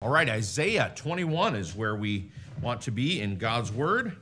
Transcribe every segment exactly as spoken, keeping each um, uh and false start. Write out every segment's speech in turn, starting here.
All right, Isaiah twenty-one is where we want to be in God's Word.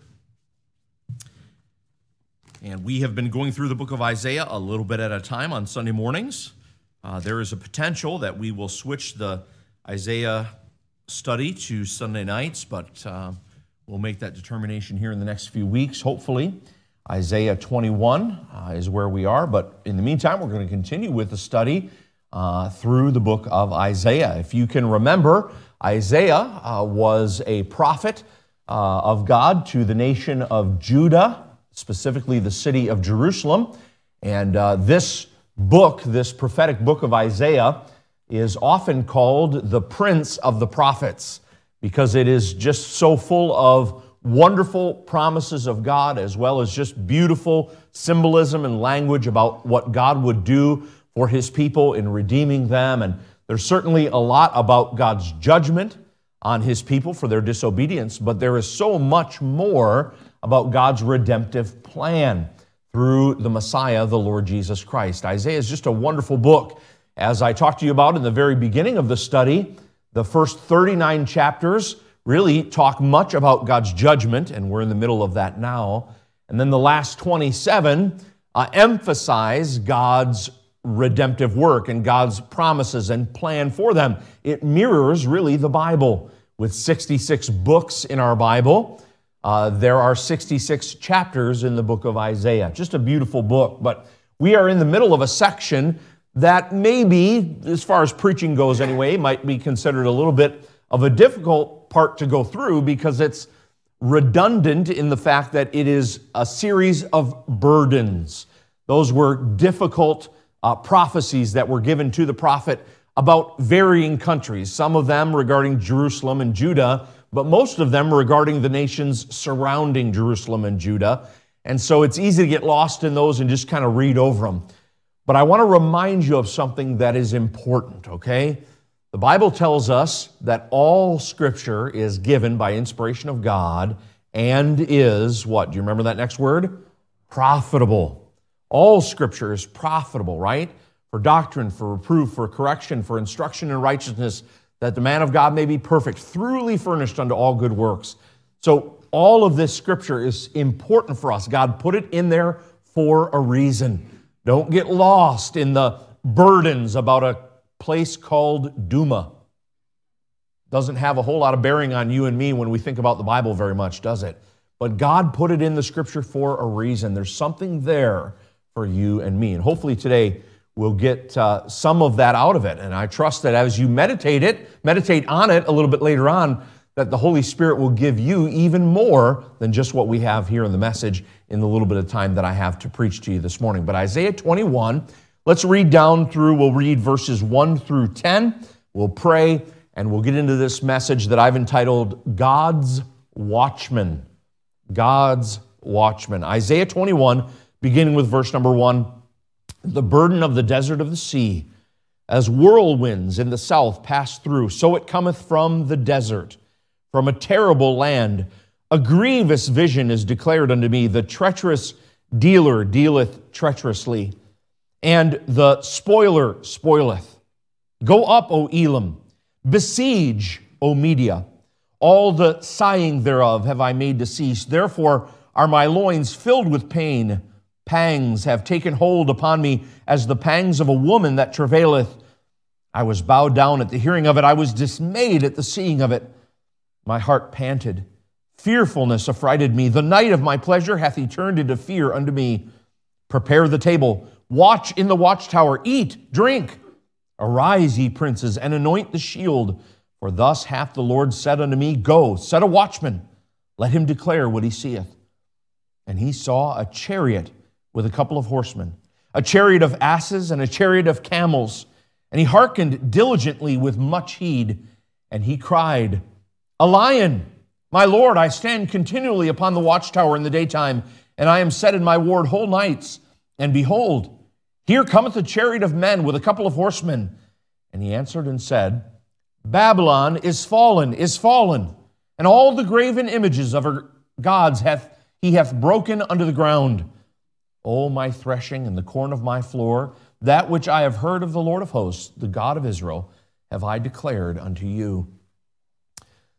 And we have been going through the book of Isaiah a little bit at a time on Sunday mornings. Uh, there is a potential that we will switch the Isaiah study to Sunday nights, but uh, we'll make that determination here in the next few weeks, hopefully. Isaiah twenty-one uh, is where we are, but in the meantime, we're going to continue with the study uh, through the book of Isaiah. If you can remember, Isaiah uh, was a prophet uh, of God to the nation of Judah, specifically the city of Jerusalem. And uh, this book, this prophetic book of Isaiah, is often called the Prince of the Prophets because it is just so full of wonderful promises of God as well as just beautiful symbolism and language about what God would do for His people in redeeming them. And there's certainly a lot about God's judgment on His people for their disobedience, but there is so much more about God's redemptive plan through the Messiah, the Lord Jesus Christ. Isaiah is just a wonderful book. As I talked to you about in the very beginning of the study, the first thirty-nine chapters really talk much about God's judgment, and we're in the middle of that now. And then the last twenty-seven uh, emphasize God's redemptive work and God's promises and plan for them. It mirrors really the Bible. With sixty-six books in our Bible, uh, there are sixty-six chapters in the book of Isaiah. Just a beautiful book, but we are in the middle of a section that maybe, as far as preaching goes anyway, might be considered a little bit of a difficult part to go through because it's redundant in the fact that it is a series of burdens. Those were difficult uh, prophecies that were given to the prophet about varying countries, some of them regarding Jerusalem and Judah, but most of them regarding the nations surrounding Jerusalem and Judah. And so it's easy to get lost in those and just kind of read over them. But I want to remind you of something that is important, okay? The Bible tells us that all Scripture is given by inspiration of God and is, what? Do you remember that next word? Profitable. All Scripture is profitable, right? For doctrine, for reproof, for correction, for instruction in righteousness, that the man of God may be perfect, thoroughly furnished unto all good works. So all of this Scripture is important for us. God put it in there for a reason. Don't get lost in the burdens about a place called Duma. Doesn't have a whole lot of bearing on you and me when we think about the Bible very much, does it? But God put it in the Scripture for a reason. There's something there for you and me. And hopefully today we'll get uh, some of that out of it. And I trust that as you meditate it, meditate on it a little bit later on, that the Holy Spirit will give you even more than just what we have here in the message in the little bit of time that I have to preach to you this morning. But Isaiah twenty-one, let's read down through, we'll read verses one through ten, we'll pray, and we'll get into this message that I've entitled, God's Watchman. God's Watchman. Isaiah twenty-one, beginning with verse number one. The burden of the desert of the sea, as whirlwinds in the south pass through, so it cometh from the desert, from a terrible land. A grievous vision is declared unto me. The treacherous dealer dealeth treacherously, and the spoiler spoileth. Go up, O Elam, besiege, O Media. All the sighing thereof have I made to cease. Therefore are my loins filled with pain. Pangs have taken hold upon me as the pangs of a woman that travaileth. I was bowed down at the hearing of it. I was dismayed at the seeing of it. My heart panted. Fearfulness affrighted me. The night of my pleasure hath he turned into fear unto me. Prepare the table. Watch in the watchtower. Eat, drink. Arise, ye princes, and anoint the shield. For thus hath the Lord said unto me, Go, set a watchman. Let him declare what he seeth. And he saw a chariot with a couple of horsemen, a chariot of asses and a chariot of camels. And he hearkened diligently with much heed. And he cried, A lion! My Lord, I stand continually upon the watchtower in the daytime, and I am set in my ward whole nights. And behold, here cometh a chariot of men with a couple of horsemen. And he answered and said, Babylon is fallen, is fallen, and all the graven images of her gods hath he hath broken under the ground. O my threshing and the corn of my floor, that which I have heard of the Lord of hosts, the God of Israel, have I declared unto you.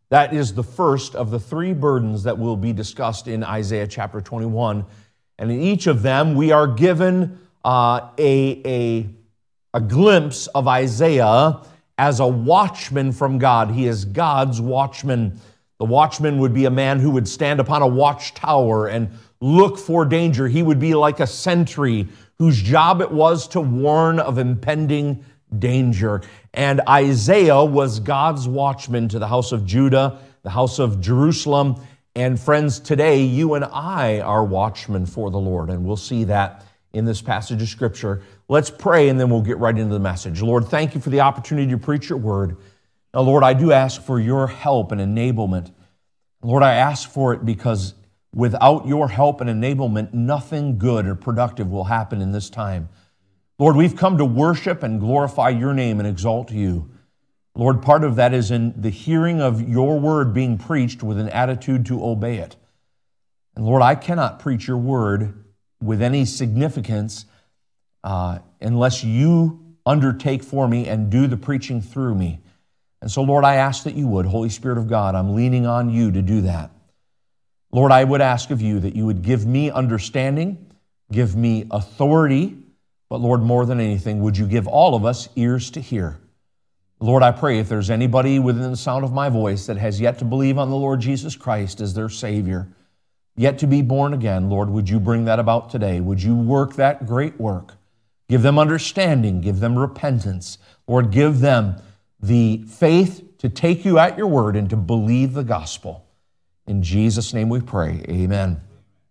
That is the first of the three burdens that will be discussed in Isaiah chapter twenty-one. And in each of them, we are given uh, a, a, a glimpse of Isaiah as a watchman from God. He is God's watchman. The watchman would be a man who would stand upon a watchtower and look for danger. He would be like a sentry whose job it was to warn of impending danger. And Isaiah was God's watchman to the house of Judah, the house of Jerusalem. And friends, today you and I are watchmen for the Lord, and we'll see that in this passage of Scripture. Let's pray, and then we'll get right into the message. Lord, thank you for the opportunity to preach your word. Now, Lord, I do ask for your help and enablement. Lord, I ask for it because without your help and enablement, nothing good or productive will happen in this time. Lord, we've come to worship and glorify your name and exalt you. Lord, part of that is in the hearing of your word being preached with an attitude to obey it. And Lord, I cannot preach your word with any significance uh, unless you undertake for me and do the preaching through me. And so, Lord, I ask that you would. Holy Spirit of God, I'm leaning on you to do that. Lord, I would ask of you that you would give me understanding, give me authority, but Lord, more than anything, would you give all of us ears to hear? Lord, I pray if there's anybody within the sound of my voice that has yet to believe on the Lord Jesus Christ as their Savior, yet to be born again, Lord, would you bring that about today? Would you work that great work? Give them understanding, give them repentance. Lord, give them the faith to take you at your word and to believe the gospel. In Jesus' name we pray, amen.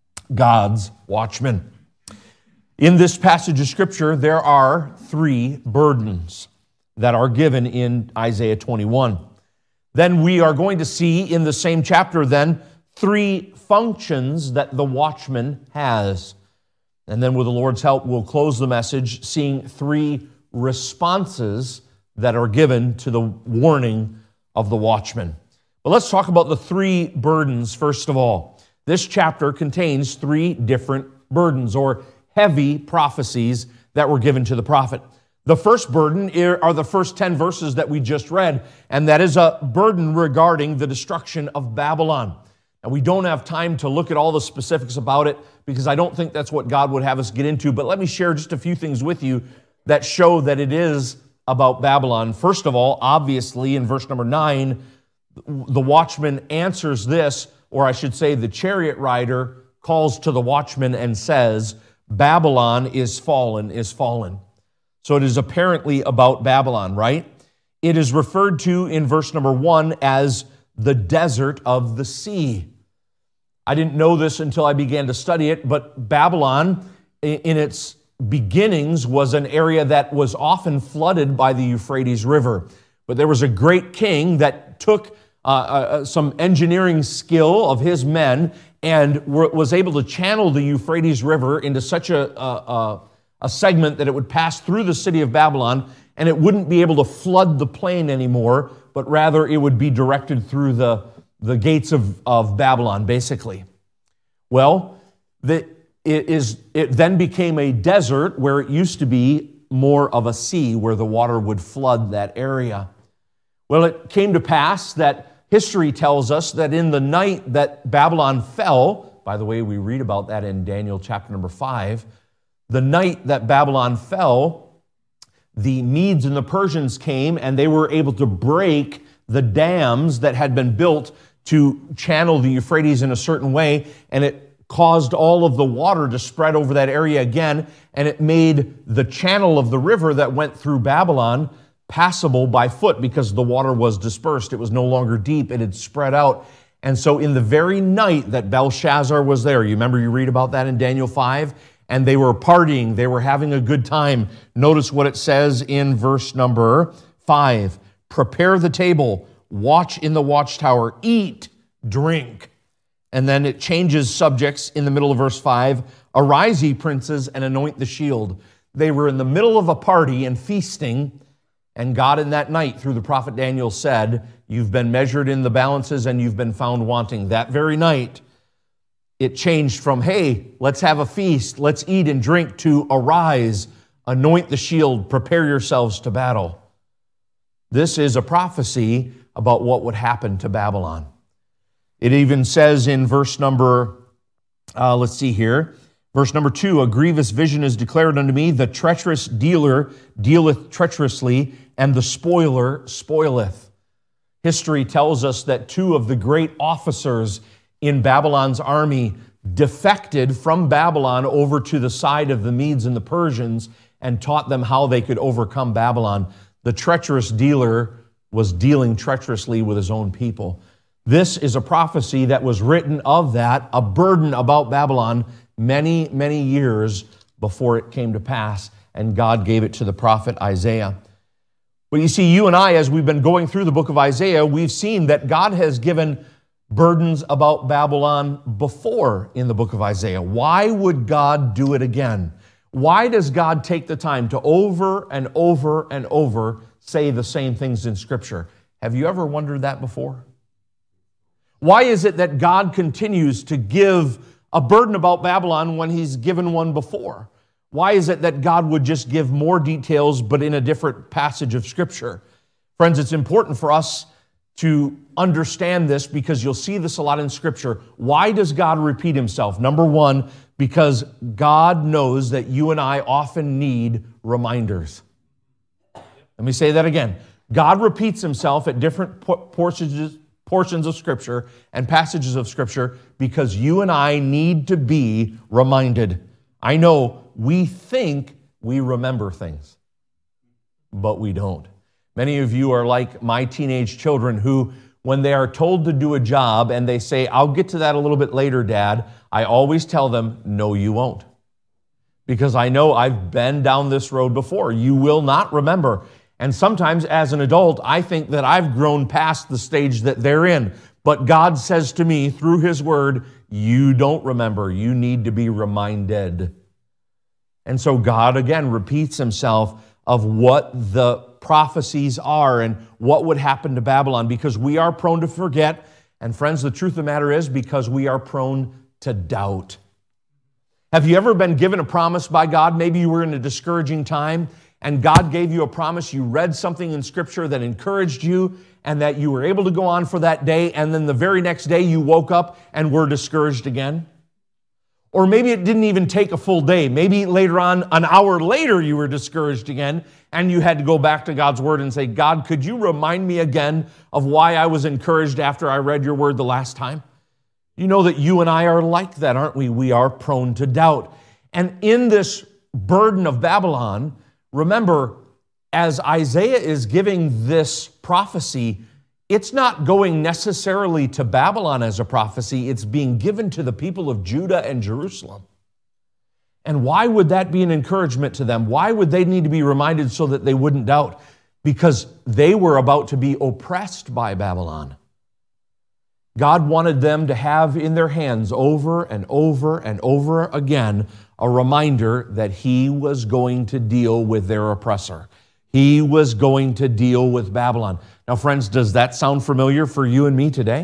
God's watchman. In this passage of Scripture, there are three burdens that are given in Isaiah twenty-one. Then we are going to see in the same chapter then three functions that the watchman has. And then with the Lord's help, we'll close the message seeing three responses that are given to the warning of the watchman. But let's talk about the three burdens first of all. This chapter contains three different burdens or heavy prophecies that were given to the prophet. The first burden are the first ten verses that we just read, and that is a burden regarding the destruction of Babylon. And we don't have time to look at all the specifics about it because I don't think that's what God would have us get into, but let me share just a few things with you that show that it is about Babylon. First of all, obviously, in verse number nine, the watchman answers this, or I should say the chariot rider calls to the watchman and says, Babylon is fallen, is fallen. So it is apparently about Babylon, right? It is referred to in verse number one as the desert of the sea. I didn't know this until I began to study it, but Babylon, in its beginnings, was an area that was often flooded by the Euphrates River. But there was a great king that took uh, uh, some engineering skill of his men and were, was able to channel the Euphrates River into such a, a, a, a segment that it would pass through the city of Babylon, and it wouldn't be able to flood the plain anymore, but rather it would be directed through the, the gates of, of Babylon, basically. Well, the, it, is, it then became a desert where it used to be more of a sea, where the water would flood that area. Well, it came to pass that history tells us that in the night that Babylon fell, by the way, we read about that in Daniel chapter number five, the night that Babylon fell, the Medes and the Persians came and they were able to break the dams that had been built to channel the Euphrates in a certain way, and it caused all of the water to spread over that area again, and it made the channel of the river that went through Babylon passable by foot because the water was dispersed. It was no longer deep. It had spread out. And so in the very night that Belshazzar was there, you remember you read about that in Daniel five, and they were partying, they were having a good time. Notice what it says in verse number five. Prepare the table, watch in the watchtower, eat, drink. And then it changes subjects in the middle of verse five. Arise, ye princes, and anoint the shield. They were in the middle of a party and feasting, and God in that night, through the prophet Daniel, said, you've been measured in the balances and you've been found wanting. That very night, it changed from, hey, let's have a feast, let's eat and drink, to arise, anoint the shield, prepare yourselves to battle. This is a prophecy about what would happen to Babylon. It even says in verse number, uh, let's see here, verse number two, a grievous vision is declared unto me, the treacherous dealer dealeth treacherously, and the spoiler spoileth. History tells us that two of the great officers in Babylon's army defected from Babylon over to the side of the Medes and the Persians and taught them how they could overcome Babylon. The treacherous dealer was dealing treacherously with his own people. This is a prophecy that was written of that, a burden about Babylon many, many years before it came to pass, and God gave it to the prophet Isaiah. But you see, you and I, as we've been going through the book of Isaiah, we've seen that God has given burdens about Babylon before in the book of Isaiah. Why would God do it again? Why does God take the time to over and over and over say the same things in Scripture? Have you ever wondered that before? Why is it that God continues to give a burden about Babylon when He's given one before? Why is it that God would just give more details but in a different passage of Scripture? Friends, it's important for us to understand this because you'll see this a lot in Scripture. Why does God repeat Himself? Number one, because God knows that you and I often need reminders. Let me say that again. God repeats Himself at different portions, portions of Scripture and passages of Scripture because you and I need to be reminded. I know we think we remember things, but we don't. Many of you are like my teenage children who, when they are told to do a job and they say, I'll get to that a little bit later, Dad, I always tell them, no, you won't. Because I know I've been down this road before. You will not remember. And sometimes as an adult, I think that I've grown past the stage that they're in. But God says to me through His Word, you don't remember. You need to be reminded. And so God, again, repeats Himself of what the prophecies are and what would happen to Babylon because we are prone to forget. And friends, the truth of the matter is because we are prone to doubt. Have you ever been given a promise by God? Maybe you were in a discouraging time and God gave you a promise. You read something in Scripture that encouraged you and that you were able to go on for that day, and then the very next day you woke up and were discouraged again. Or maybe it didn't even take a full day. Maybe later on, an hour later, you were discouraged again, and you had to go back to God's Word and say, God, could you remind me again of why I was encouraged after I read your Word the last time? You know that you and I are like that, aren't we? We are prone to doubt. And in this burden of Babylon, remember, as Isaiah is giving this prophecy, it's not going necessarily to Babylon as a prophecy. It's being given to the people of Judah and Jerusalem. And why would that be an encouragement to them? Why would they need to be reminded so that they wouldn't doubt? Because they were about to be oppressed by Babylon. God wanted them to have in their hands over and over and over again a reminder that He was going to deal with their oppressor. He was going to deal with Babylon. Now, friends, does that sound familiar for you and me today?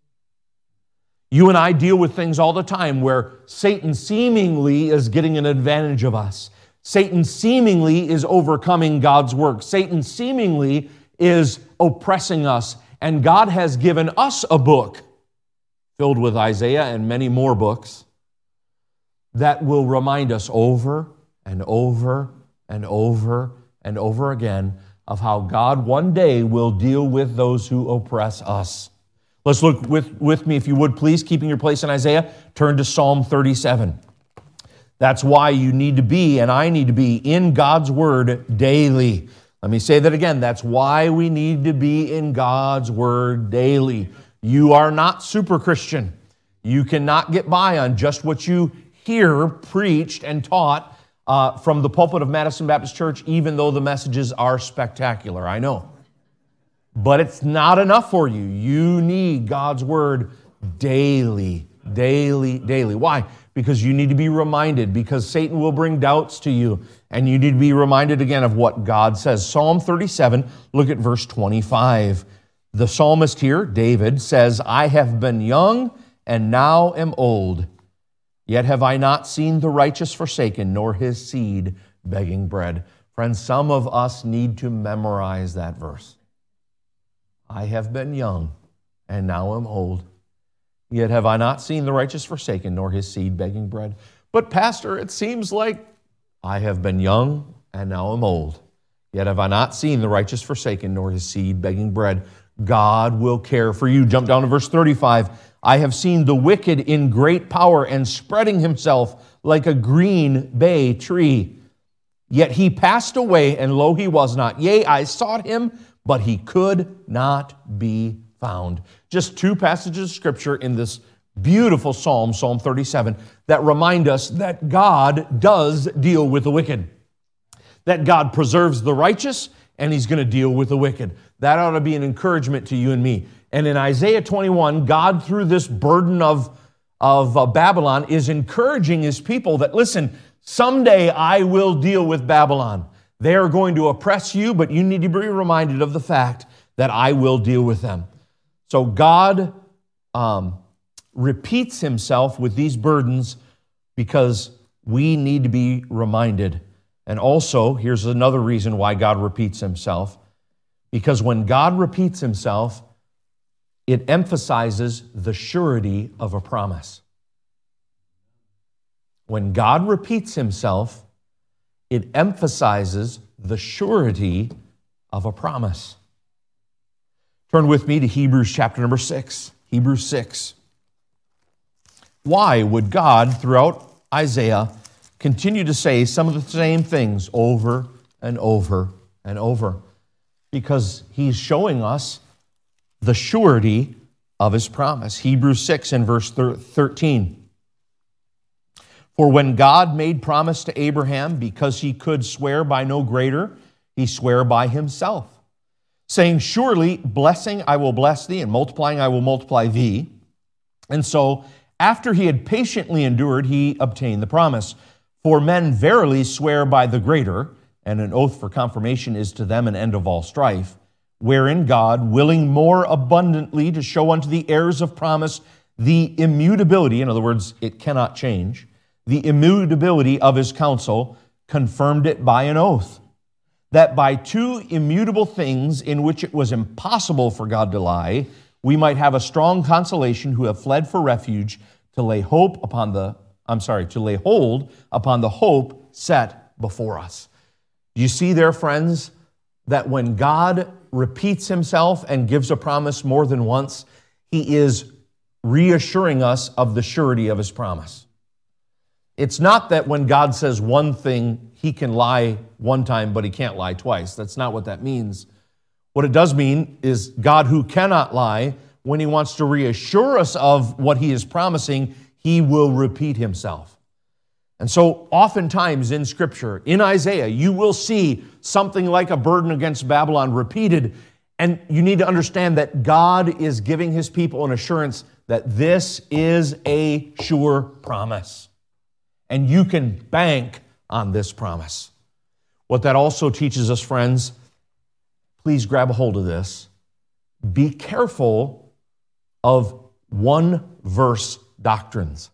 You and I deal with things all the time where Satan seemingly is getting an advantage of us. Satan seemingly is overcoming God's work. Satan seemingly is oppressing us. And God has given us a book filled with Isaiah and many more books that will remind us over and over and over and over again of how God one day will deal with those who oppress us. Let's look with, with me, if you would, please, keeping your place in Isaiah, turn to Psalm thirty-seven. That's why you need to be, and I need to be, in God's Word daily. Let me say that again. That's why we need to be in God's Word daily. You are not super Christian. You cannot get by on just what you hear preached and taught Uh, from the pulpit of Madison Baptist Church, even though the messages are spectacular, I know. But it's not enough for you. You need God's Word daily, daily, daily. Why? Because you need to be reminded, because Satan will bring doubts to you, and you need to be reminded again of what God says. Psalm thirty-seven, look at verse twenty-five. The psalmist here, David, says, I have been young and now am old. Yet have I not seen the righteous forsaken, nor his seed begging bread. Friends, some of us need to memorize that verse. I have been young, and now am old. Yet have I not seen the righteous forsaken, nor his seed begging bread. But, Pastor, it seems like I have been young, and now am old. Yet have I not seen the righteous forsaken, nor his seed begging bread. God will care for you. Jump down to verse thirty-five. I have seen the wicked in great power and spreading himself like a green bay tree. Yet he passed away, and lo, he was not. Yea, I sought him, but he could not be found. Just two passages of Scripture in this beautiful Psalm, Psalm thirty-seven, that remind us that God does deal with the wicked. That God preserves the righteous, and he's going to deal with the wicked. That ought to be an encouragement to you and me. And in Isaiah twenty-one, God, through this burden of, of uh, Babylon, is encouraging his people that, listen, someday I will deal with Babylon. They are going to oppress you, but you need to be reminded of the fact that I will deal with them. So God um, repeats himself with these burdens because we need to be reminded. And also, here's another reason why God repeats himself. Because when God repeats himself, it emphasizes the surety of a promise. When God repeats himself, it emphasizes the surety of a promise. Turn with me to Hebrews chapter number six. Hebrews six. Why would God, throughout Isaiah, continue to say some of the same things over and over and over? Because he's showing us the surety of his promise. Hebrews six and verse thirteen. For when God made promise to Abraham, because he could swear by no greater, he sware by himself, saying, surely blessing I will bless thee, and multiplying I will multiply thee. And so, after he had patiently endured, he obtained the promise. For men verily swear by the greater, and an oath for confirmation is to them an end of all strife, wherein God, willing more abundantly to show unto the heirs of promise the immutability, in other words, it cannot change, the immutability of his counsel, confirmed it by an oath, that by two immutable things in which it was impossible for God to lie, we might have a strong consolation who have fled for refuge to lay hope upon the, I'm sorry, to lay hold upon the hope set before us. Do you see there, friends, that when God repeats himself and gives a promise more than once, he is reassuring us of the surety of his promise. It's not that when God says one thing, he can lie one time, but he can't lie twice. That's not what that means. What it does mean is God, who cannot lie, when he wants to reassure us of what he is promising, he will repeat himself. And so oftentimes in Scripture, in Isaiah, you will see something like a burden against Babylon repeated, and you need to understand that God is giving his people an assurance that this is a sure promise. And you can bank on this promise. What that also teaches us, friends, please grab a hold of this. Be careful of one-verse doctrines.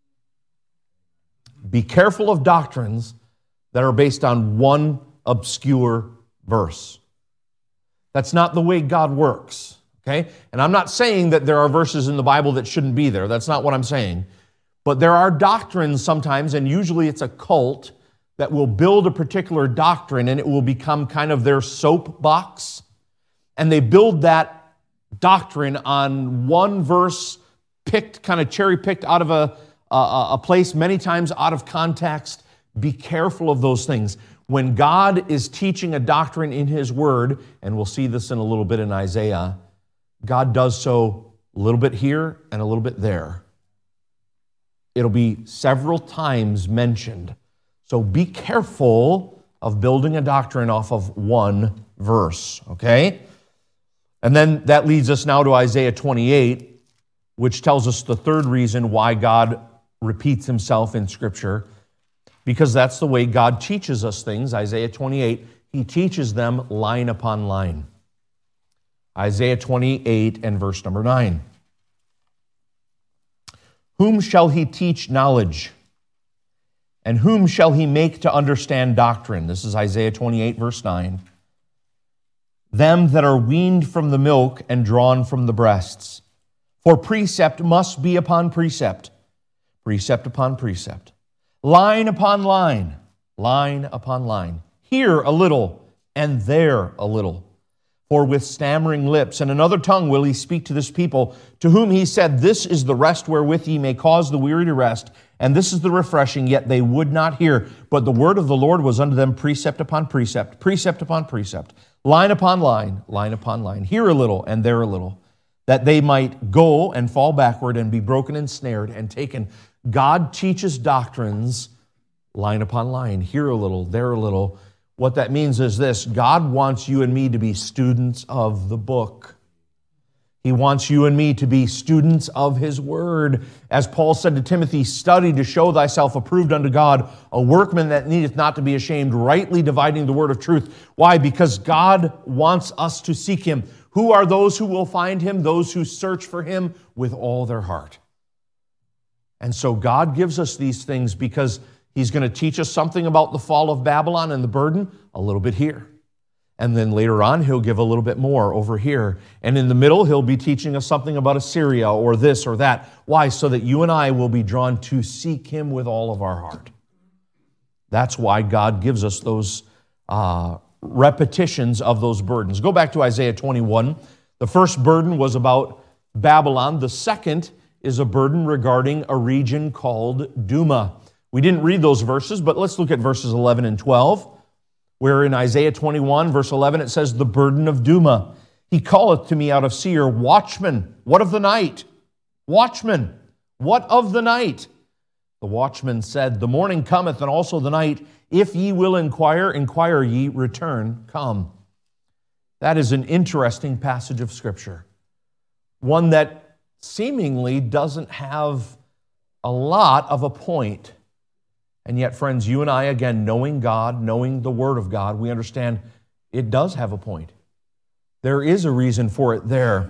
Be careful of doctrines that are based on one obscure verse. That's not the way God works, okay? And I'm not saying that there are verses in the Bible that shouldn't be there. That's not what I'm saying. But there are doctrines sometimes, and usually it's a cult, that will build a particular doctrine and it will become kind of their soapbox. And they build that doctrine on one verse picked, kind of cherry-picked out of a, a, a place many times out of context. Be careful of those things. When God is teaching a doctrine in his word, and we'll see this in a little bit in Isaiah, God does so a little bit here and a little bit there. It'll be several times mentioned. So be careful of building a doctrine off of one verse, okay? And then that leads us now to Isaiah twenty-eight, which tells us the third reason why God repeats himself in Scripture, because that's the way God teaches us things. Isaiah twenty-eight, he teaches them line upon line. Isaiah twenty-eight and verse number nine. Whom shall he teach knowledge? And whom shall he make to understand doctrine? This is Isaiah twenty-eight, verse nine. them that are weaned from the milk and drawn from the breasts. For precept must be upon precept, precept upon precept, line upon line, line upon line, here a little and there a little. For with stammering lips and another tongue will he speak to this people, to whom he said, This is the rest wherewith ye may cause the weary to rest, and this is the refreshing, yet they would not hear. But the word of the Lord was unto them precept upon precept, precept upon precept, line upon line, line upon line, here a little and there a little, that they might go and fall backward and be broken and snared and taken. God teaches doctrines line upon line, here a little, there a little. What that means is this: God wants you and me to be students of the book. He wants you and me to be students of His Word. As Paul said to Timothy, study to show thyself approved unto God, a workman that needeth not to be ashamed, rightly dividing the word of truth. Why? Because God wants us to seek Him. Who are those who will find Him? Those who search for Him with all their heart. And so God gives us these things because He's going to teach us something about the fall of Babylon and the burden, a little bit here. And then later on, He'll give a little bit more over here. And in the middle, He'll be teaching us something about Assyria or this or that. Why? So that you and I will be drawn to seek Him with all of our heart. That's why God gives us those uh, repetitions of those burdens. Go back to Isaiah twenty-one. The first burden was about Babylon. The second is a burden regarding a region called Duma. We didn't read those verses, but let's look at verses eleven and twelve, where in Isaiah twenty-one, verse eleven, it says, The burden of Duma. He calleth to me out of Seir, Watchman, what of the night? Watchman, what of the night? The watchman said, The morning cometh, and also the night. If ye will inquire, inquire ye, return, come. That is an interesting passage of Scripture. One that seemingly doesn't have a lot of a point. And yet, friends, you and I, again, knowing God, knowing the Word of God, we understand it does have a point. There is a reason for it there.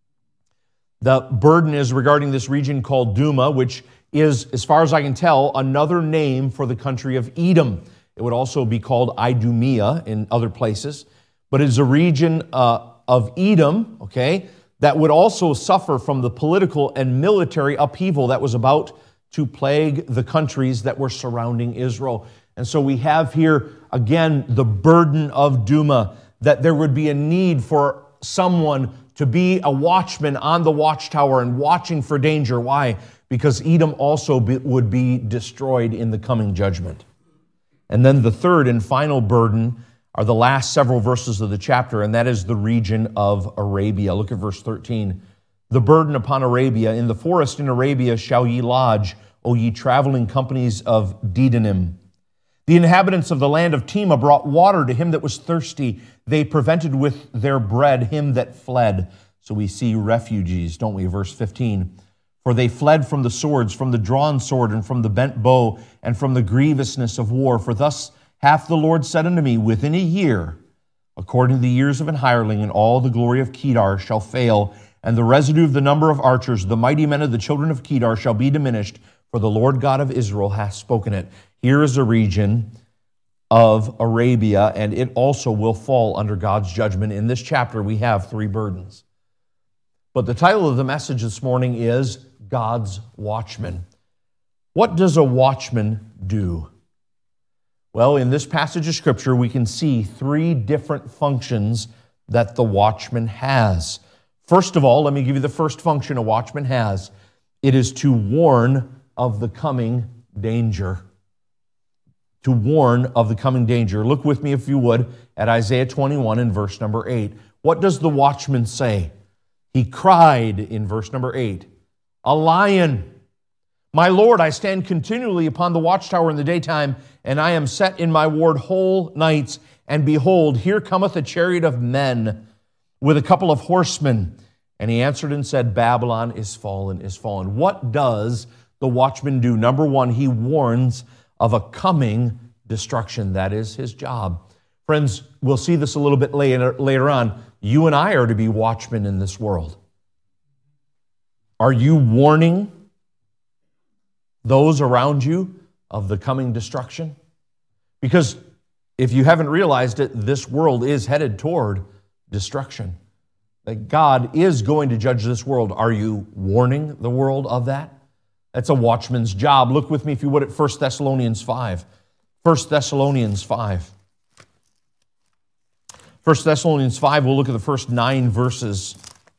The burden is regarding this region called Duma, which is, as far as I can tell, another name for the country of Edom. It would also be called Idumea in other places. But it is a region uh, of Edom, okay, that would also suffer from the political and military upheaval that was about to plague the countries that were surrounding Israel. And so we have here, again, the burden of Duma, that there would be a need for someone to be a watchman on the watchtower and watching for danger. Why? Because Edom also be, would be destroyed in the coming judgment. And then the third and final burden are the last several verses of the chapter, and that is the region of Arabia. Look at verse thirteen. The burden upon Arabia. In the forest in Arabia shall ye lodge, O ye traveling companies of Dedanim. The inhabitants of the land of Tema brought water to him that was thirsty. They prevented with their bread him that fled. So we see refugees, don't we? Verse fifteen. For they fled from the swords, from the drawn sword, and from the bent bow, and from the grievousness of war. For thus hath the Lord said unto me, within a year, according to the years of an hireling, and all the glory of Kedar shall fail, and the residue of the number of archers, the mighty men of the children of Kedar, shall be diminished, for the Lord God of Israel hath spoken it. Here is a region of Arabia, and it also will fall under God's judgment. In this chapter, we have three burdens. But the title of the message this morning is God's Watchman. What does a watchman do? Well, in this passage of Scripture, we can see three different functions that the watchman has. First of all, let me give you the first function a watchman has. It is to warn of the coming danger. To warn of the coming danger. Look with me, if you would, at Isaiah twenty-one and verse number eight. What does the watchman say? He cried in verse number eight, a lion. My Lord, I stand continually upon the watchtower in the daytime, and I am set in my ward whole nights. And behold, here cometh a chariot of men with a couple of horsemen. And he answered and said, Babylon is fallen, is fallen. What does the watchman do? Number one, he warns of a coming destruction. That is his job. Friends, we'll see this a little bit later, later on. You and I are to be watchmen in this world. Are you warning those around you of the coming destruction? Because if you haven't realized it, this world is headed toward destruction. That God is going to judge this world. Are you warning the world of that? That's a watchman's job. Look with me, if you would, at First Thessalonians five. First Thessalonians five. First Thessalonians five, we'll look at the first nine verses.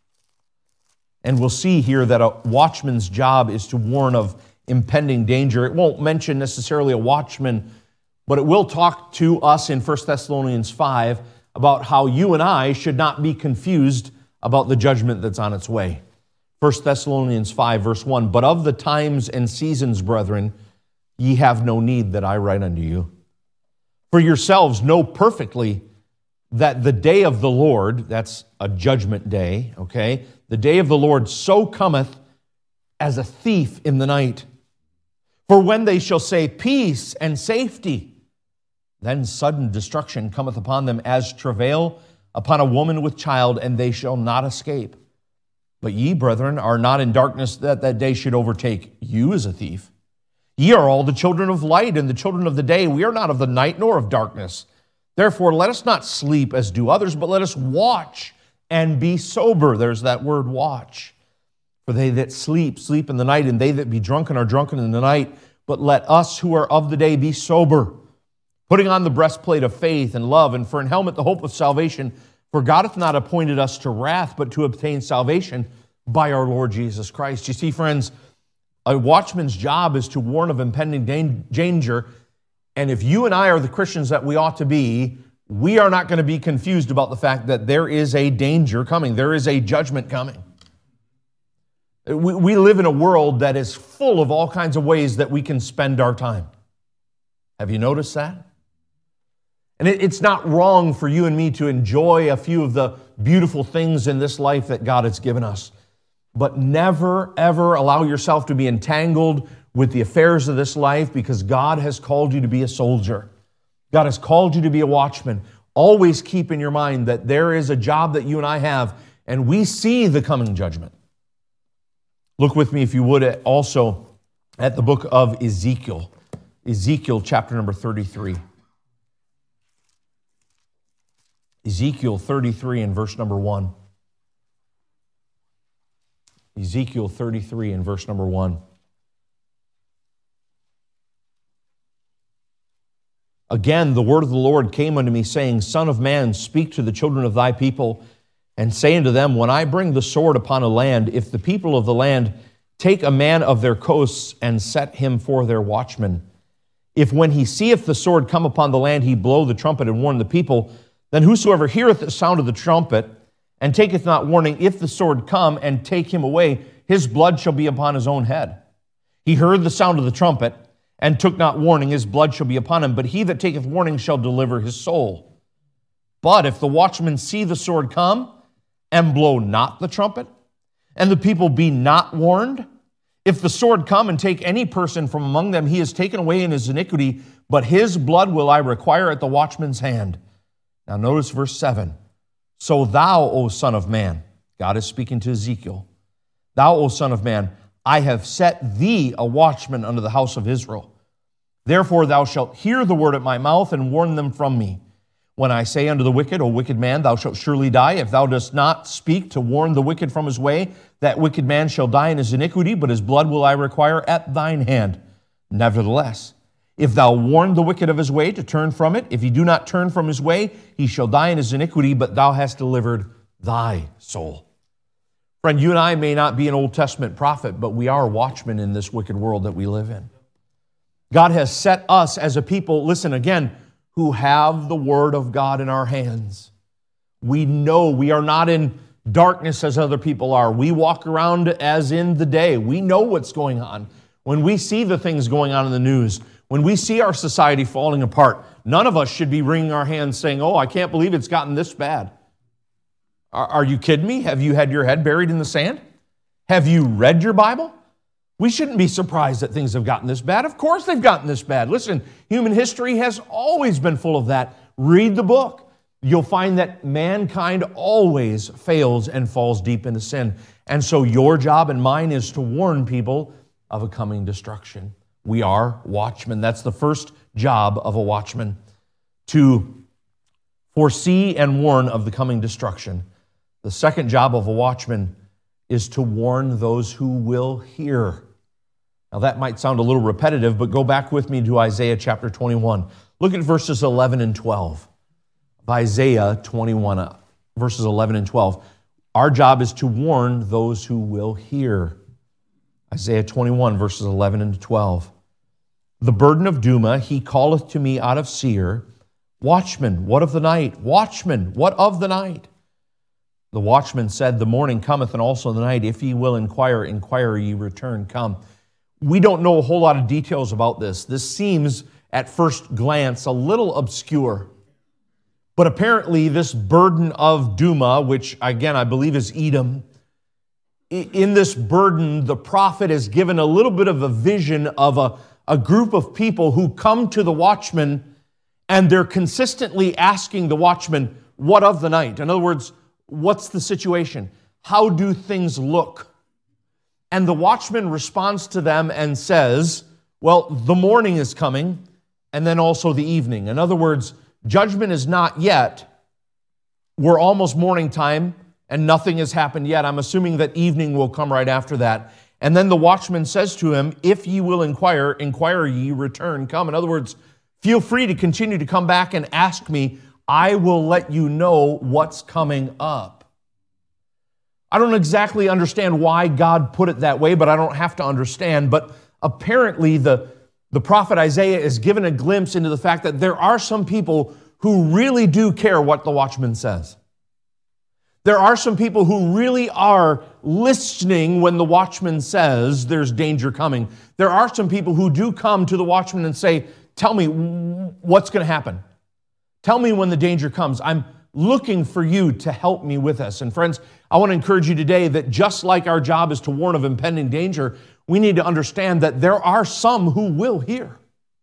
And we'll see here that a watchman's job is to warn of impending danger. It won't mention necessarily a watchman, but it will talk to us in First Thessalonians five about how you and I should not be confused about the judgment that's on its way. First Thessalonians five, verse one, "But of the times and seasons, brethren, ye have no need that I write unto you. For yourselves know perfectly that the day of the Lord," that's a judgment day, okay? "The day of the Lord so cometh as a thief in the night. For when they shall say peace and safety, then sudden destruction cometh upon them as travail upon a woman with child, and they shall not escape. But ye, brethren, are not in darkness, that that day should overtake you as a thief. Ye are all the children of light and the children of the day. We are not of the night nor of darkness. Therefore, let us not sleep as do others, but let us watch and be sober." There's that word, watch. "For they that sleep, sleep in the night, and they that be drunken are drunken in the night. But let us who are of the day be sober, putting on the breastplate of faith and love, and for an helmet the hope of salvation. For God hath not appointed us to wrath, but to obtain salvation by our Lord Jesus Christ." You see, friends, a watchman's job is to warn of impending danger. And if you and I are the Christians that we ought to be, we are not going to be confused about the fact that there is a danger coming. There is a judgment coming. We, we live in a world that is full of all kinds of ways that we can spend our time. Have you noticed that? And it, it's not wrong for you and me to enjoy a few of the beautiful things in this life that God has given us. But never, ever allow yourself to be entangled with the affairs of this life, because God has called you to be a soldier. God has called you to be a watchman. Always keep in your mind that there is a job that you and I have, and we see the coming judgment. Look with me, if you would, at also at the book of Ezekiel. Ezekiel chapter number thirty-three. Ezekiel thirty-three and verse number one. Ezekiel thirty-three and verse number one. "Again, the word of the Lord came unto me, saying, Son of man, speak to the children of thy people, and say unto them, When I bring the sword upon a land, if the people of the land take a man of their coasts and set him for their watchman, if when he seeth the sword come upon the land, he blow the trumpet and warn the people, then whosoever heareth the sound of the trumpet and taketh not warning, if the sword come and take him away, his blood shall be upon his own head. He heard the sound of the trumpet and took not warning, his blood shall be upon him. But he that taketh warning shall deliver his soul. But if the watchman see the sword come and blow not the trumpet, and the people be not warned, if the sword come and take any person from among them, he is taken away in his iniquity, but his blood will I require at the watchman's hand." Now notice verse seven. "So thou, O son of man," God is speaking to Ezekiel, "thou, O son of man, I have set thee a watchman unto the house of Israel. Therefore thou shalt hear the word at my mouth and warn them from me. When I say unto the wicked, O wicked man, thou shalt surely die, if thou dost not speak to warn the wicked from his way, that wicked man shall die in his iniquity, but his blood will I require at thine hand. Nevertheless, if thou warn the wicked of his way to turn from it, if he do not turn from his way, he shall die in his iniquity, but thou hast delivered thy soul." Friend, you and I may not be an Old Testament prophet, but we are watchmen in this wicked world that we live in. God has set us as a people, listen again, who have the Word of God in our hands. We know we are not in darkness as other people are. We walk around as in the day. We know what's going on. When we see the things going on in the news, when we see our society falling apart, none of us should be wringing our hands saying, "Oh, I can't believe it's gotten this bad." Are, are you kidding me? Have you had your head buried in the sand? Have you read your Bible? We shouldn't be surprised that things have gotten this bad. Of course they've gotten this bad. Listen, human history has always been full of that. Read the book. You'll find that mankind always fails and falls deep into sin. And so your job and mine is to warn people of a coming destruction. We are watchmen. That's the first job of a watchman. To foresee and warn of the coming destruction. The second job of a watchman is to warn those who will hear. Now that might sound a little repetitive, but go back with me to Isaiah chapter twenty-one. Look at verses eleven and twelve. Isaiah twenty-one, verses eleven and twelve. Our job is to warn those who will hear. Isaiah twenty-one, verses eleven and twelve. The burden of Duma he calleth to me out of Seir. Watchman, what of the night? Watchman, what of the night? The watchman said, the morning cometh, and also the night. If ye will inquire, inquire ye return, come. We don't know a whole lot of details about this. This seems, at first glance, a little obscure. But apparently this burden of Duma, which again I believe is Edom, in this burden, the prophet is given a little bit of a vision of a, a group of people who come to the watchman, and they're consistently asking the watchman, what of the night? In other words, what's the situation? How do things look? And the watchman responds to them and says, well, the morning is coming, and then also the evening. In other words, judgment is not yet. We're almost morning time, and nothing has happened yet. I'm assuming that evening will come right after that. And then the watchman says to him, if ye will inquire, inquire ye, return, come. In other words, feel free to continue to come back and ask me. I will let you know what's coming up. I don't exactly understand why God put it that way, but I don't have to understand. But apparently the, the prophet Isaiah is given a glimpse into the fact that there are some people who really do care what the watchman says. There are some people who really are listening when the watchman says there's danger coming. There are some people who do come to the watchman and say, tell me what's going to happen. Tell me when the danger comes. I'm looking for you to help me with this. And friends, I want to encourage you today that just like our job is to warn of impending danger, we need to understand that there are some who will hear.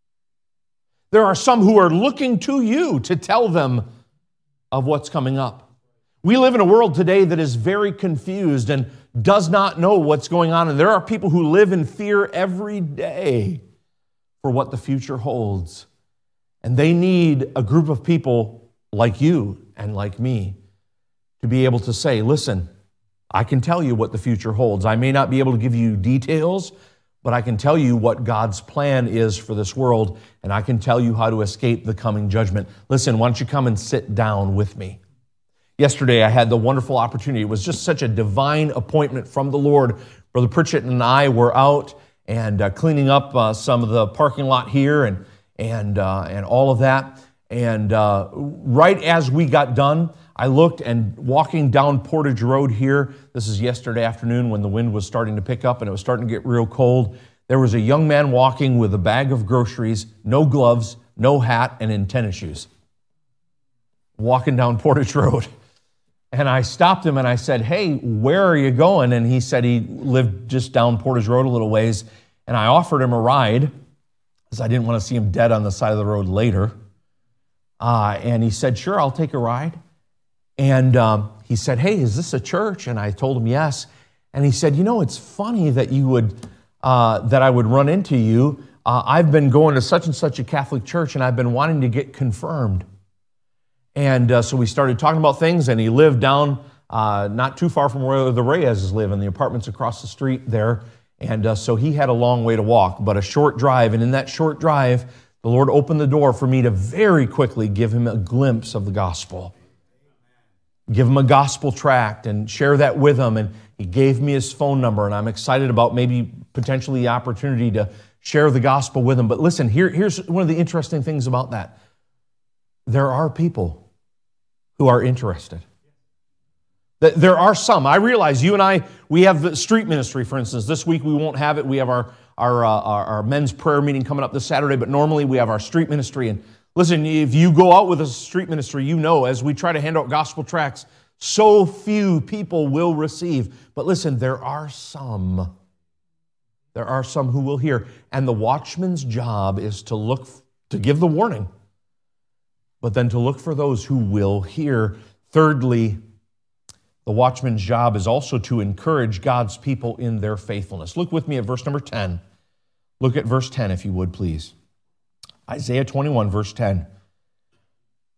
There are some who are looking to you to tell them of what's coming up. We live in a world today that is very confused and does not know what's going on. And there are people who live in fear every day for what the future holds. And they need a group of people like you and like me to be able to say, listen, I can tell you what the future holds. I may not be able to give you details, but I can tell you what God's plan is for this world, and I can tell you how to escape the coming judgment. Listen, why don't you come and sit down with me? Yesterday, I had the wonderful opportunity. It was just such a divine appointment from the Lord. Brother Pritchett and I were out and uh, cleaning up uh, some of the parking lot here and and uh, and all of that. And uh, right as we got done, I looked, and walking down Portage Road here, this is yesterday afternoon when the wind was starting to pick up and it was starting to get real cold, there was a young man walking with a bag of groceries, no gloves, no hat, and in tennis shoes, walking down Portage Road. And I stopped him and I said, hey, where are you going? And he said he lived just down Portage Road a little ways. And I offered him a ride because I didn't want to see him dead on the side of the road later. Uh, and he said, sure, I'll take a ride. And um, he said, hey, is this a church? And I told him yes. And he said, you know, it's funny that you would, uh, that I would run into you. Uh, I've been going to such and such a Catholic church, and I've been wanting to get confirmed. And uh, so we started talking about things, and he lived down uh, not too far from where the Reyes live, in the apartments across the street there. And uh, so he had a long way to walk, but a short drive. And in that short drive, the Lord opened the door for me to very quickly give him a glimpse of the gospel. Give him a gospel tract and share that with him. And he gave me his phone number, and I'm excited about maybe potentially the opportunity to share the gospel with him. But listen, here, here's one of the interesting things about that. There are people who are interested. There are some. I realize you and I, we have street ministry, for instance. This week we won't have it. We have our, our, uh, our, our men's prayer meeting coming up this Saturday, but normally we have our street ministry. And listen, if you go out with a street ministry, you know, as we try to hand out gospel tracts, so few people will receive. But listen, there are some. There are some who will hear. And the watchman's job is to look, to give the warning, but then to look for those who will hear. Thirdly, the watchman's job is also to encourage God's people in their faithfulness. Look with me at verse number ten. Look at verse ten, if you would, please. Isaiah twenty-one, verse ten.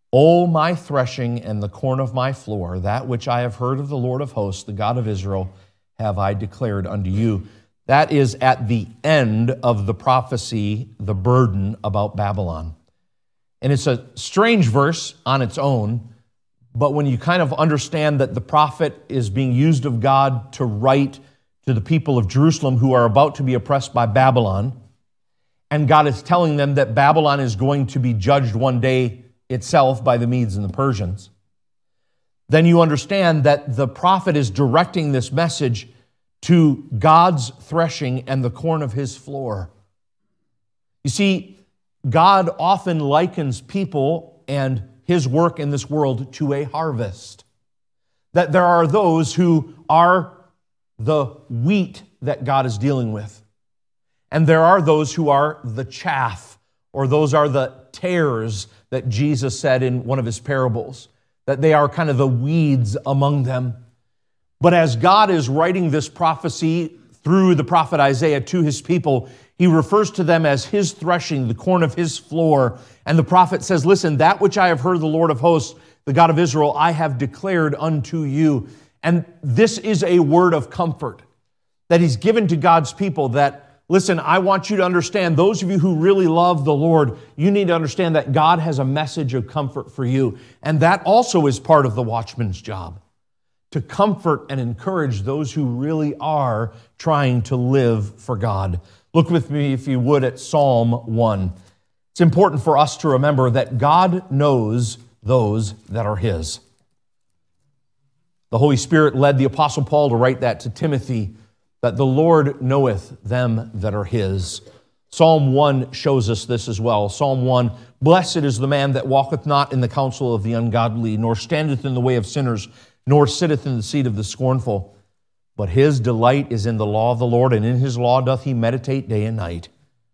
O my threshing and the corn of my floor, that which I have heard of the Lord of hosts, the God of Israel, have I declared unto you. That is at the end of the prophecy, the burden about Babylon. And it's a strange verse on its own, but when you kind of understand that the prophet is being used of God to write to the people of Jerusalem who are about to be oppressed by Babylon, and God is telling them that Babylon is going to be judged one day itself by the Medes and the Persians, then you understand that the prophet is directing this message to God's threshing and the corn of his floor. You see, God often likens people and his work in this world to a harvest. That there are those who are the wheat that God is dealing with. And there are those who are the chaff, or those are the tares that Jesus said in one of his parables, that they are kind of the weeds among them. But as God is writing this prophecy through the prophet Isaiah to his people, he refers to them as his threshing, the corn of his floor. And the prophet says, listen, that which I have heard the Lord of hosts, the God of Israel, I have declared unto you. And this is a word of comfort that he's given to God's people, that listen, I want you to understand, those of you who really love the Lord, you need to understand that God has a message of comfort for you. And that also is part of the watchman's job, to comfort and encourage those who really are trying to live for God. Look with me, if you would, at Psalm one. It's important for us to remember that God knows those that are his. The Holy Spirit led the Apostle Paul to write that to Timothy, that the Lord knoweth them that are his. Psalm one shows us this as well. Psalm one, blessed is the man that walketh not in the counsel of the ungodly, nor standeth in the way of sinners, nor sitteth in the seat of the scornful. But his delight is in the law of the Lord, and in his law doth he meditate day and night.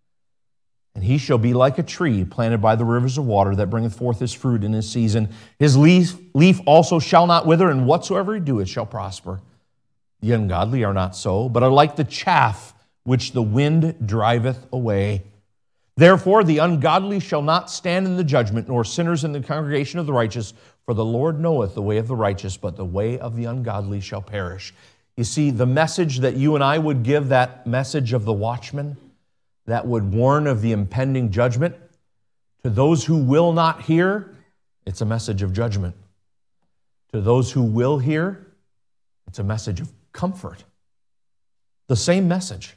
And he shall be like a tree planted by the rivers of water, that bringeth forth his fruit in his season. His leaf, leaf also shall not wither, and whatsoever he doeth shall prosper. The ungodly are not so, but are like the chaff which the wind driveth away. Therefore the ungodly shall not stand in the judgment, nor sinners in the congregation of the righteous. For the Lord knoweth the way of the righteous, but the way of the ungodly shall perish. You see, the message that you and I would give, that message of the watchman, that would warn of the impending judgment, to those who will not hear, it's a message of judgment. To those who will hear, it's a message of comfort. The same message.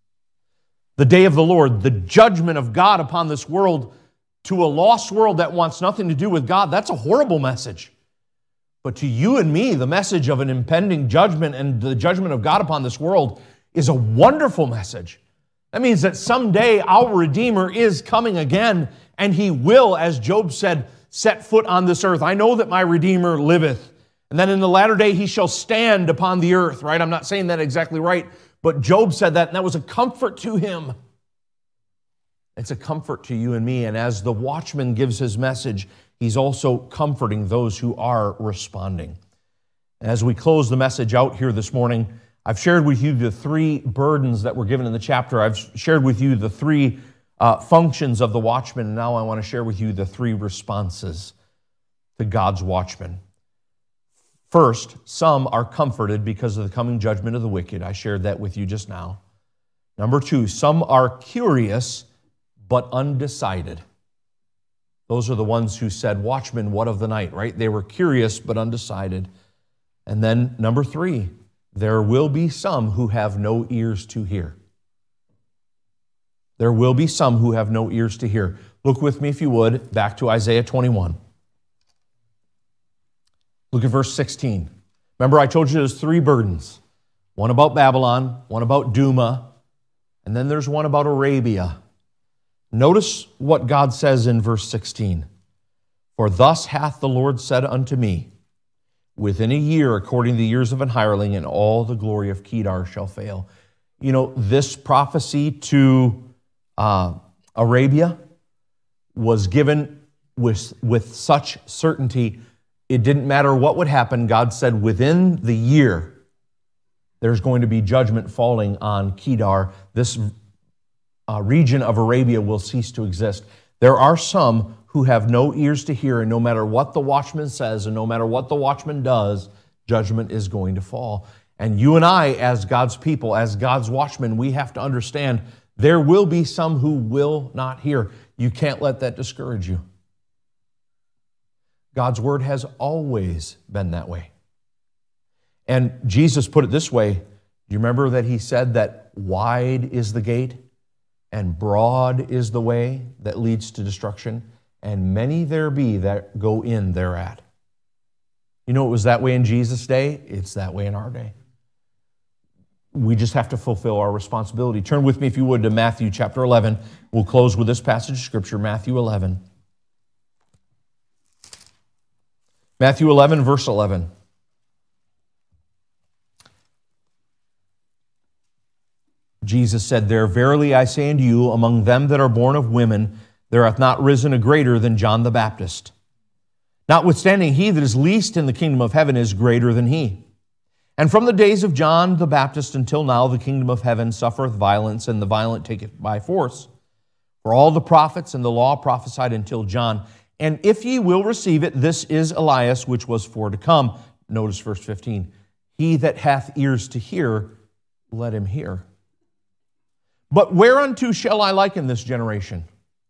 The day of the Lord, the judgment of God upon this world, to a lost world that wants nothing to do with God, that's a horrible message. But to you and me, the message of an impending judgment and the judgment of God upon this world is a wonderful message. That means that someday our Redeemer is coming again, and he will, as Job said, set foot on this earth. I know that my Redeemer liveth. And then in the latter day, he shall stand upon the earth, right? I'm not saying that exactly right, but Job said that, and that was a comfort to him. It's a comfort to you and me. And as the watchman gives his message, he's also comforting those who are responding. As we close the message out here this morning, I've shared with you the three burdens that were given in the chapter. I've shared with you the three uh, functions of the watchman, and now I want to share with you the three responses to God's watchman. First, some are comforted because of the coming judgment of the wicked. I shared that with you just now. Number two, some are curious but undecided. Those are the ones who said, watchman, what of the night, right? They were curious but undecided. And then number three, there will be some who have no ears to hear. There will be some who have no ears to hear. Look with me, if you would, back to Isaiah twenty-one. Look at verse sixteen. Remember, I told you there's three burdens. One about Babylon, one about Duma, and then there's one about Arabia. Notice what God says in verse sixteen. For thus hath the Lord said unto me, within a year, according to the years of an hireling, and all the glory of Kedar shall fail. You know, this prophecy to uh, Arabia was given with, with such certainty. It didn't matter what would happen. God said within the year, there's going to be judgment falling on Kedar. This uh, region of Arabia will cease to exist. There are some who have no ears to hear, and no matter what the watchman says and no matter what the watchman does, judgment is going to fall. And you and I, as God's people, as God's watchmen, we have to understand there will be some who will not hear. You can't let that discourage you. God's word has always been that way. And Jesus put it this way. Do you remember that he said that wide is the gate and broad is the way that leads to destruction, and many there be that go in thereat? You know it was that way in Jesus' day? It's that way in our day. We just have to fulfill our responsibility. Turn with me, if you would, to Matthew chapter eleven. We'll close with this passage of Scripture, Matthew eleven. Matthew eleven, verse eleven. Jesus said there, "Verily I say unto you, among them that are born of women, there hath not risen a greater than John the Baptist. Notwithstanding, he that is least in the kingdom of heaven is greater than he. And from the days of John the Baptist until now, the kingdom of heaven suffereth violence, and the violent take it by force. For all the prophets and the law prophesied until John. And if ye will receive it, this is Elias, which was for to come." Notice verse fifteen. "He that hath ears to hear, let him hear. But whereunto shall I liken this generation?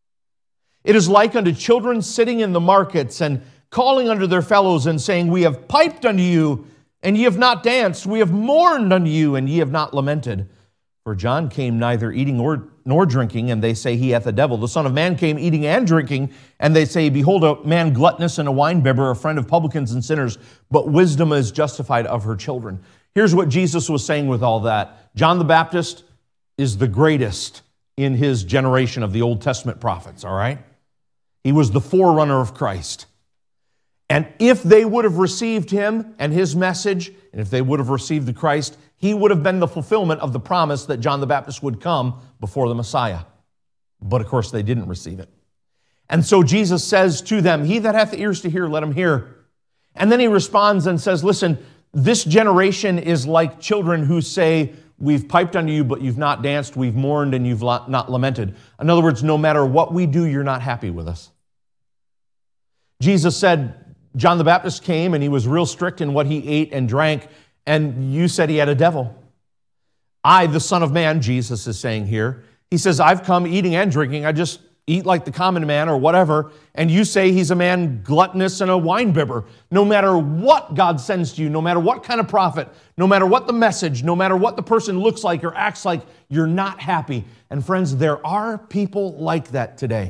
It is like unto children sitting in the markets and calling unto their fellows and saying, We have piped unto you, and ye have not danced. We have mourned unto you, and ye have not lamented. For John came neither eating or, nor drinking, and they say he hath a devil. The Son of Man came eating and drinking, and they say, Behold, a man gluttonous and a winebibber, a friend of publicans and sinners, but wisdom is justified of her children." Here's what Jesus was saying with all that. John the Baptist is the greatest in his generation of the Old Testament prophets, all right? He was the forerunner of Christ. And if they would have received him and his message, and if they would have received the Christ, he would have been the fulfillment of the promise that John the Baptist would come before the Messiah. But of course, they didn't receive it. And so Jesus says to them, "He that hath ears to hear, let him hear." And then he responds and says, listen, this generation is like children who say, "We've piped unto you, but you've not danced. We've mourned, and you've not lamented." In other words, no matter what we do, you're not happy with us. Jesus said, John the Baptist came and he was real strict in what he ate and drank, and you said he had a devil. I, the Son of Man, Jesus is saying here, he says, I've come eating and drinking. I just eat like the common man or whatever, and you say he's a man gluttonous and a winebibber. No matter what God sends to you, no matter what kind of prophet, no matter what the message, no matter what the person looks like or acts like, you're not happy. And friends, there are people like that today.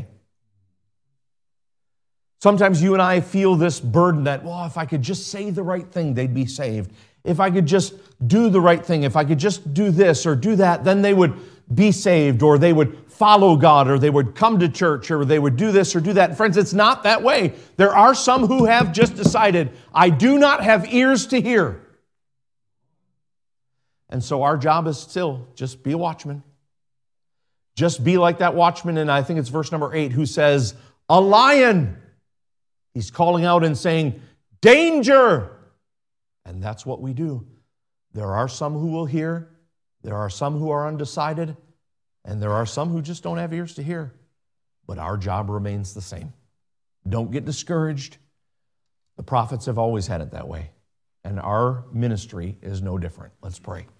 Sometimes you and I feel this burden that, well, if I could just say the right thing, they'd be saved. If I could just do the right thing, if I could just do this or do that, then they would be saved, or they would follow God, or they would come to church, or they would do this or do that. And friends, it's not that way. There are some who have just decided, I do not have ears to hear. And so our job is still just be a watchman. Just be like that watchman, and I think it's verse number eight, who says, a lion. He's calling out and saying, danger! And that's what we do. There are some who will hear, there are some who are undecided, and there are some who just don't have ears to hear. But our job remains the same. Don't get discouraged. The prophets have always had it that way, and our ministry is no different. Let's pray.